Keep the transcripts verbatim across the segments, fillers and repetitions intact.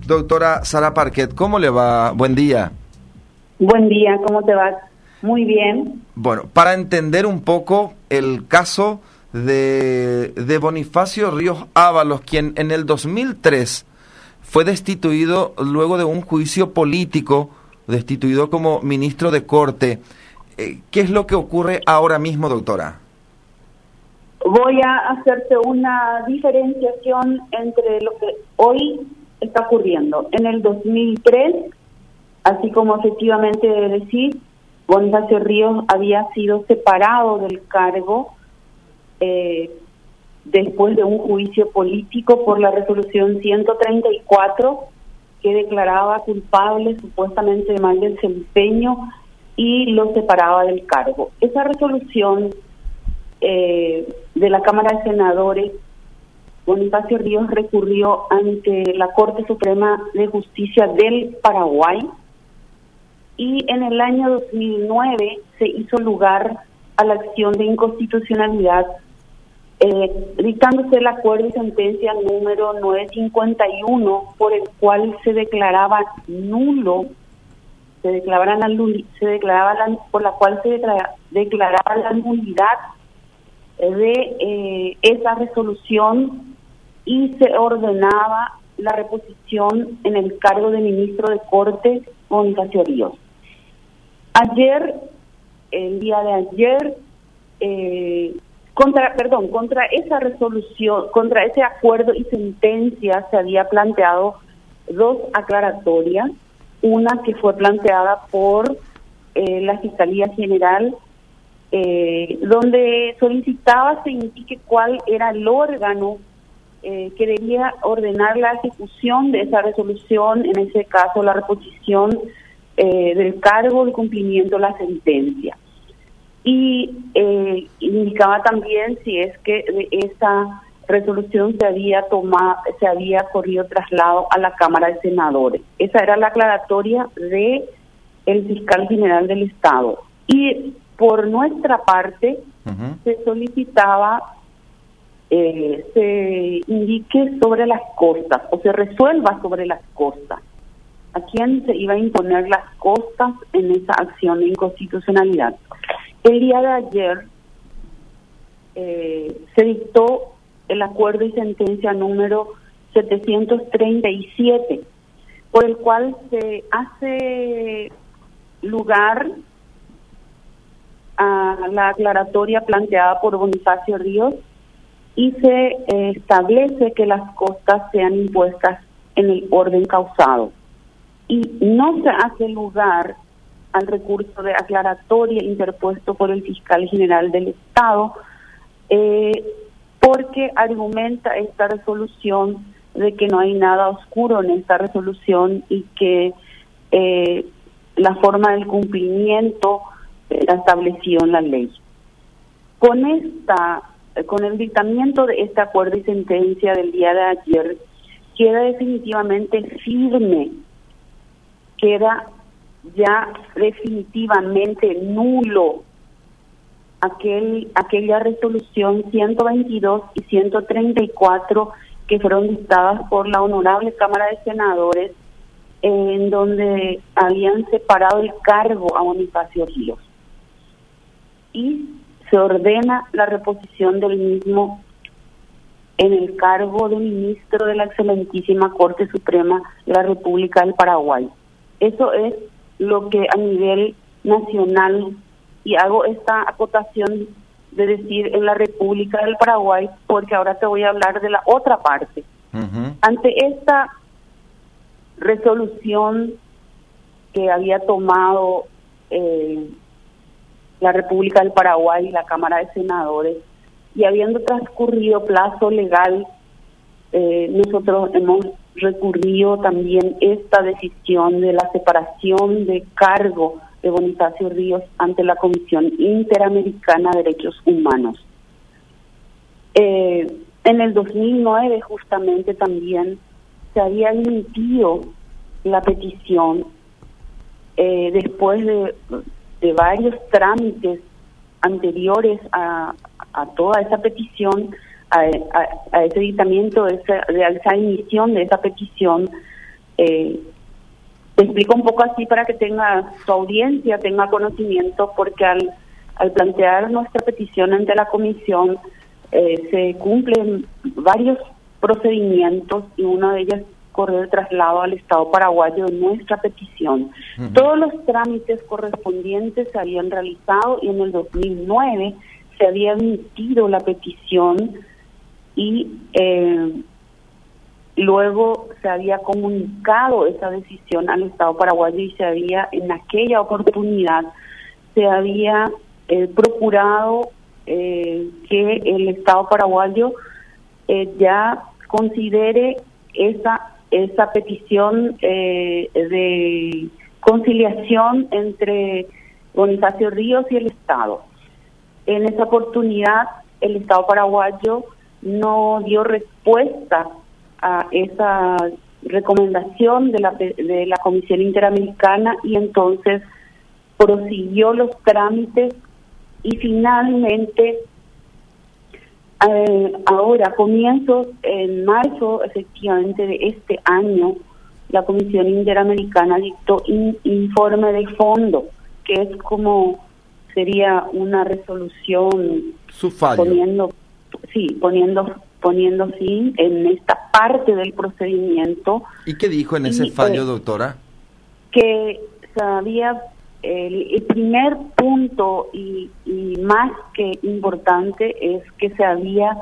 Doctora Sara Parquet, ¿cómo le va? Buen día. Buen día, ¿cómo te va? Muy bien. Bueno, para entender un poco el caso de, de Bonifacio Ríos Ábalos, quien en el dos mil tres fue destituido luego de un juicio político, destituido como ministro de Corte. Eh, ¿Qué es lo que ocurre ahora mismo, doctora? Voy a hacerte una diferenciación entre lo que hoy está ocurriendo. En el dos mil tres, así como efectivamente decís, Bonifacio Ríos había sido separado del cargo eh, después de un juicio político por la resolución ciento treinta y cuatro, que declaraba culpable supuestamente de mal desempeño y lo separaba del cargo. Esa resolución eh, de la Cámara de Senadores, Bonifacio Ríos recurrió ante la Corte Suprema de Justicia del Paraguay, y en el año dos mil nueve se hizo lugar a la acción de inconstitucionalidad, eh, dictándose el acuerdo y sentencia número novecientos cincuenta y uno, por el cual se declaraba nulo, se declaraba la, se declaraba la, por la cual se declara, declaraba la nulidad de eh, esa resolución y se ordenaba la reposición en el cargo de ministro de Corte Bonifacio Ríos. Ayer, el día de ayer, eh, contra, perdón, contra esa resolución, contra ese acuerdo y sentencia se había planteado dos aclaratorias, una que fue planteada por eh, la Fiscalía General, eh, donde solicitaba se indique cuál era el órgano eh, que debía ordenar la ejecución de esa resolución, en ese caso la reposición Eh, del cargo, el cumplimiento de la sentencia. Y eh, indicaba también si es que de esa resolución se había tomado, se había corrido traslado a la Cámara de Senadores. Esa era la aclaratoria de el fiscal general del Estado. Y por nuestra parte, uh-huh. se solicitaba eh, se indique sobre las costas, o se resuelva sobre las costas. ¿A quién se iba a imponer las costas en esa acción de inconstitucionalidad? El día de ayer eh, se dictó el acuerdo y sentencia número setecientos treinta y siete, por el cual se hace lugar a la aclaratoria planteada por Bonifacio Ríos y se eh, establece que las costas sean impuestas en el orden causado. Y no se hace lugar al recurso de aclaratoria interpuesto por el fiscal general del Estado, eh, porque argumenta esta resolución de que no hay nada oscuro en esta resolución y que eh, la forma del cumplimiento está establecido en la ley. Con esta, con el dictamiento de este acuerdo y sentencia del día de ayer, queda definitivamente firme queda ya definitivamente nulo aquel aquella resolución ciento veintidós y ciento treinta y cuatro que fueron dictadas por la Honorable Cámara de Senadores, en donde habían separado el cargo a Bonifacio Ríos. Y se ordena la reposición del mismo en el cargo de ministro de la Excelentísima Corte Suprema de la República del Paraguay. Eso es lo que a nivel nacional, y hago esta acotación de decir en la República del Paraguay, porque ahora te voy a hablar de la otra parte. Uh-huh. Ante esta resolución que había tomado eh, la República del Paraguay y la Cámara de Senadores, y habiendo transcurrido plazo legal, eh, nosotros hemos recurrió también esta decisión de la separación de cargo de Bonifacio Ríos ante la Comisión Interamericana de Derechos Humanos. Eh, en el dos mil nueve justamente también se había emitido la petición eh, después de, de varios trámites anteriores a, a toda esa petición, A, a, a ese dictamiento, de esa, de esa emisión de esa petición, Eh, te explico un poco así para que tenga tu audiencia, tenga conocimiento, porque al, al plantear nuestra petición ante la comisión eh, se cumplen varios procedimientos y uno de ellos corre el traslado al Estado paraguayo de nuestra petición. Uh-huh. Todos los trámites correspondientes se habían realizado y en el dos mil nueve se había emitido la petición y eh, luego se había comunicado esa decisión al Estado paraguayo y se había, en aquella oportunidad, se había eh, procurado eh, que el Estado paraguayo eh, ya considere esa esa petición eh, de conciliación entre Bonifacio Ríos y el Estado. En esa oportunidad, el Estado paraguayo no dio respuesta a esa recomendación de la, de la Comisión Interamericana y entonces prosiguió los trámites y finalmente Eh, ahora, comienzos en marzo, efectivamente, de este año, la Comisión Interamericana dictó un informe de fondo, que es como sería una resolución Su fallo. poniendo, sí, poniendo, poniendo fin en esta parte del procedimiento. ¿Y qué dijo en ese y, fallo, eh, doctora? Que se había El, el primer punto y, y más que importante es que se había,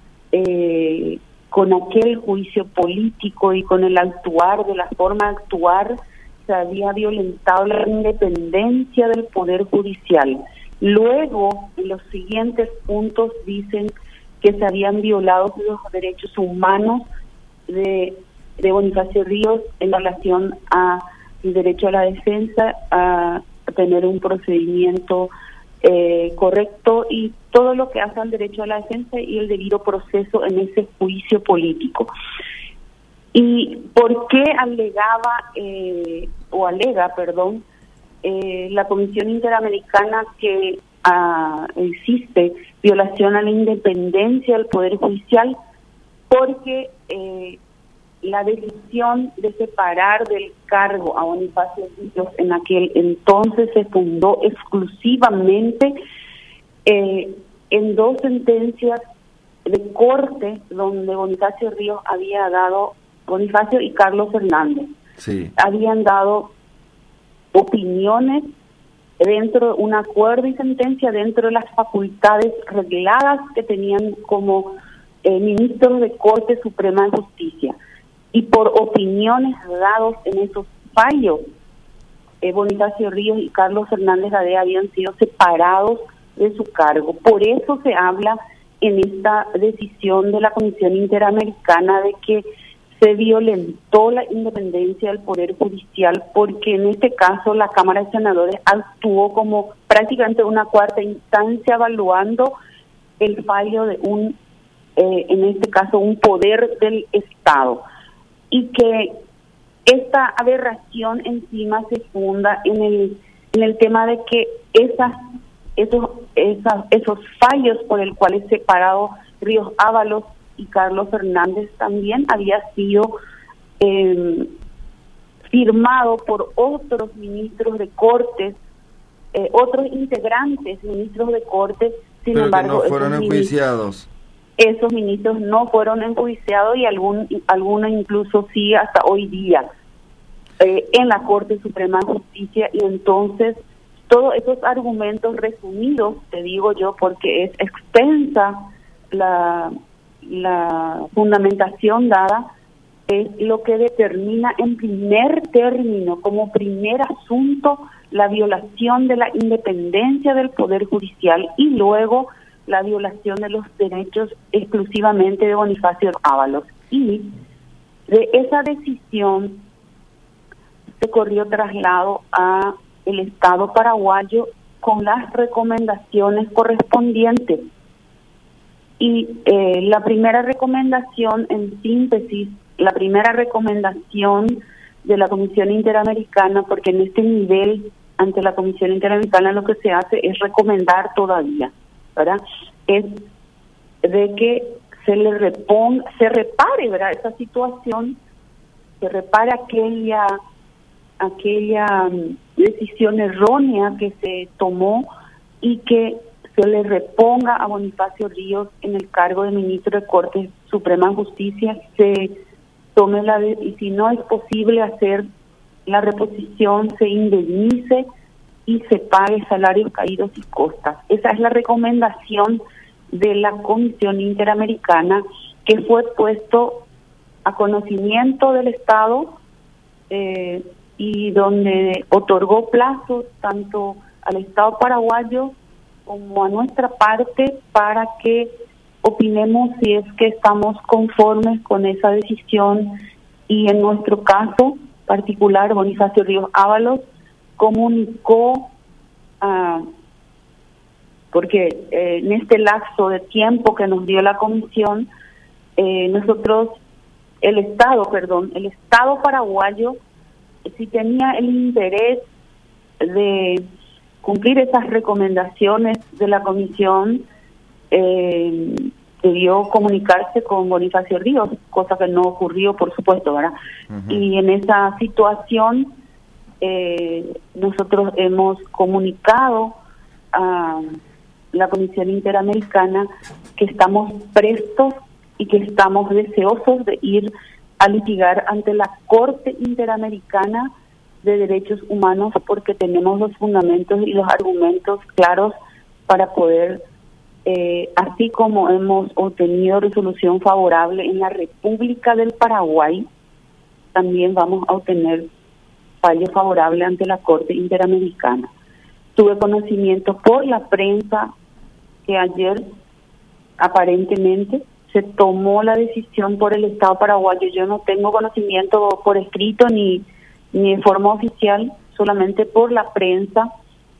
eh, con aquel juicio político y con el actuar, de la forma de actuar, se había violentado la independencia del Poder Judicial. Luego, en los siguientes puntos dicen que se habían violado los derechos humanos de, de Bonifacio Ríos en relación a el derecho a la defensa, a tener un procedimiento eh, correcto y todo lo que hace al derecho a la defensa y el debido proceso en ese juicio político. ¿Y por qué alegaba, eh, o alega, perdón, eh, la Comisión Interamericana que ah, existe violación a la independencia del Poder Judicial? Porque eh, la decisión de separar del cargo a Bonifacio Ríos en aquel entonces se fundó exclusivamente eh, en dos sentencias de corte donde Bonifacio Ríos había dado, Bonifacio y Carlos Hernández, sí. habían dado opiniones dentro de un acuerdo y sentencia dentro de las facultades regladas que tenían como eh, ministros de Corte Suprema de Justicia. Y por opiniones dados en esos fallos, eh, Bonifacio Ríos y Carlos Hernández Gadea habían sido separados de su cargo. Por eso se habla en esta decisión de la Comisión Interamericana de que se violentó la independencia del Poder Judicial, porque en este caso la Cámara de Senadores actuó como prácticamente una cuarta instancia evaluando el fallo de un, eh, en este caso, un poder del Estado. Y que esta aberración encima se funda en el en el tema de que esas esos esas, esos fallos por el cual es separado Ríos Ábalos y Carlos Hernández también había sido eh, firmado por otros ministros de Cortes, eh, otros integrantes, ministros de Cortes, sin Pero embargo, que no fueron enjuiciados. Esos ministros no fueron enjuiciados y algún algunos incluso sí hasta hoy día eh, en la Corte Suprema de Justicia. Y entonces todos esos argumentos resumidos, te digo yo, porque es extensa la, la fundamentación dada, es lo que determina en primer término, como primer asunto, la violación de la independencia del Poder Judicial y luego la violación de los derechos exclusivamente de Bonifacio Ábalos. Y de esa decisión se corrió traslado a el Estado paraguayo con las recomendaciones correspondientes. Y eh, la primera recomendación, en síntesis, la primera recomendación de la Comisión Interamericana, porque en este nivel, ante la Comisión Interamericana, lo que se hace es recomendar todavía, ¿verdad? Es de que se le reponga, se repare, ¿verdad?, esa situación se repare aquella, aquella um, decisión errónea que se tomó y que se le reponga a Bonifacio Ríos en el cargo de ministro de Corte Suprema de Justicia, se tome la de, y si no es posible hacer la reposición, se indemnice y se pague salarios caídos y costas. Esa es la recomendación de la Comisión Interamericana, que fue puesto a conocimiento del Estado eh, y donde otorgó plazos tanto al Estado paraguayo como a nuestra parte para que opinemos si es que estamos conformes con esa decisión, y en nuestro caso particular Bonifacio Ríos Ábalos comunicó a... porque eh, en este lapso de tiempo que nos dio la comisión, eh, nosotros, el Estado, perdón, el Estado paraguayo, si tenía el interés de cumplir esas recomendaciones de la comisión, eh, debió comunicarse con Bonifacio Ríos, cosa que no ocurrió, por supuesto, ¿verdad? Uh-huh. Y en esa situación, eh, nosotros hemos comunicado a la Comisión Interamericana que estamos prestos y que estamos deseosos de ir a litigar ante la Corte Interamericana de Derechos Humanos, porque tenemos los fundamentos y los argumentos claros para poder, eh, así como hemos obtenido resolución favorable en la República del Paraguay, también vamos a obtener fallo favorable ante la Corte Interamericana. Tuve conocimiento por la prensa que ayer aparentemente se tomó la decisión por el Estado paraguayo. Yo no tengo conocimiento por escrito ni, ni de forma oficial, solamente por la prensa,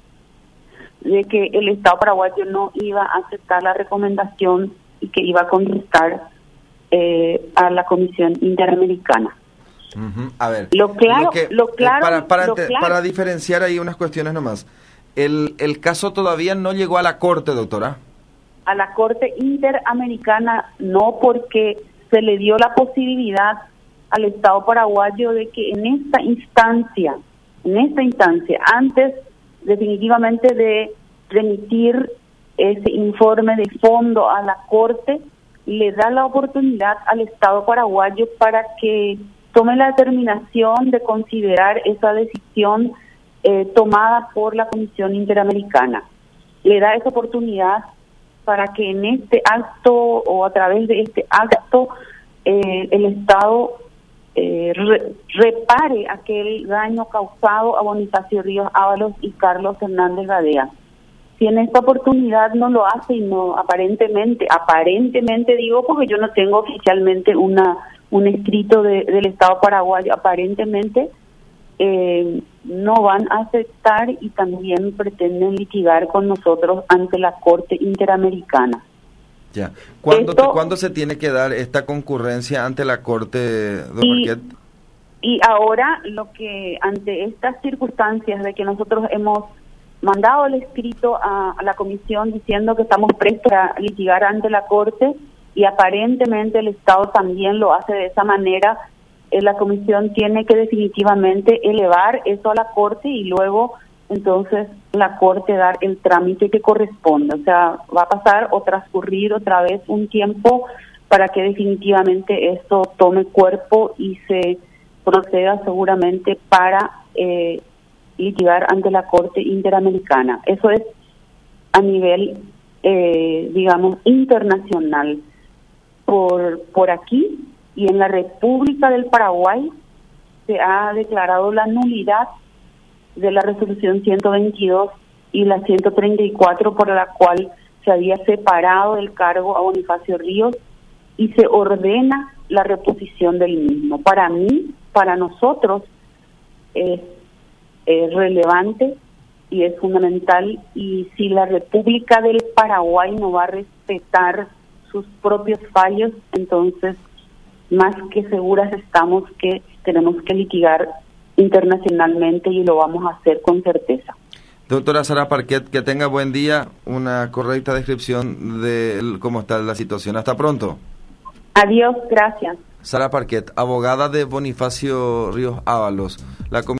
de que el Estado paraguayo no iba a aceptar la recomendación y que iba a contestar eh, a la Comisión Interamericana. Uh-huh. A ver, lo claro, lo que, lo claro, para, para, lo ente, claro. para diferenciar ahí unas cuestiones nomás. El, el caso todavía no llegó a la Corte, doctora. A la Corte Interamericana no, porque se le dio la posibilidad al Estado paraguayo de que en esta instancia, en esta instancia, antes definitivamente de remitir ese informe de fondo a la Corte, le da la oportunidad al Estado paraguayo para que tome la determinación de considerar esa decisión eh, tomada por la Comisión Interamericana. Le da esa oportunidad para que en este acto o a través de este acto eh, el Estado eh, re, repare aquel daño causado a Bonifacio Ríos Ábalos y Carlos Hernández Gadea. Si en esta oportunidad no lo hace, y no aparentemente, aparentemente digo porque yo no tengo oficialmente una un escrito de, del Estado paraguayo, aparentemente eh, no van a aceptar y también pretenden litigar con nosotros ante la Corte Interamericana. Ya. ¿Cuándo, Esto, te, ¿Cuándo se tiene que dar esta concurrencia ante la Corte, don y, Marquet? Y ahora, lo que ante estas circunstancias de que nosotros hemos mandado el escrito a, a la Comisión diciendo que estamos prestos a litigar ante la Corte, y aparentemente el Estado también lo hace de esa manera, eh, la Comisión tiene que definitivamente elevar eso a la Corte y luego entonces la Corte dar el trámite que corresponde. O sea, va a pasar o transcurrir otra vez un tiempo para que definitivamente esto tome cuerpo y se proceda seguramente para eh, litigar ante la Corte Interamericana. Eso es a nivel, eh, digamos, internacional. Por, por aquí y en la República del Paraguay se ha declarado la nulidad de la resolución ciento veintidós y la ciento treinta y cuatro, por la cual se había separado del cargo a Bonifacio Ríos, y se ordena la reposición del mismo. Para mí, para nosotros, es, es relevante y es fundamental, y si la República del Paraguay no va a respetar sus propios fallos, entonces más que seguras estamos que tenemos que litigar internacionalmente y lo vamos a hacer con certeza. Doctora Sara Parquet, que tenga buen día, una correcta descripción de cómo está la situación. Hasta pronto. Adiós, gracias. Sara Parquet, abogada de Bonifacio Ríos Ábalos. La